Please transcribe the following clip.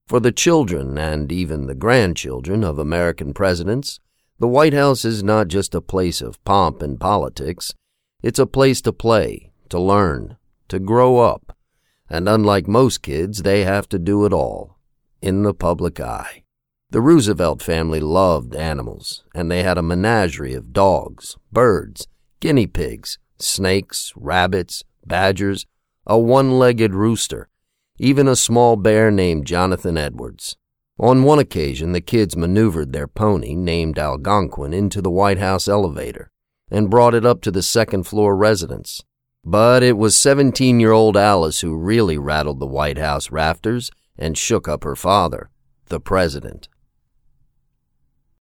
For the children and even the grandchildren of American presidents, the White House is not just a place of pomp and politics. It's a place to play, to learn, to grow up. And unlike most kids, they have to do it all, in the public eye. The Roosevelt family loved animals, and they had a menagerie of dogs, birds, guinea pigs, snakes, rabbits, badgers, a one-legged rooster, even a small bear named Jonathan Edwards. On one occasion, the kids maneuvered their pony, named Algonquin, into the White House elevator and brought it up to the second-floor residence. But it was 17-year-old Alice who really rattled the White House rafters and shook up her father, the president.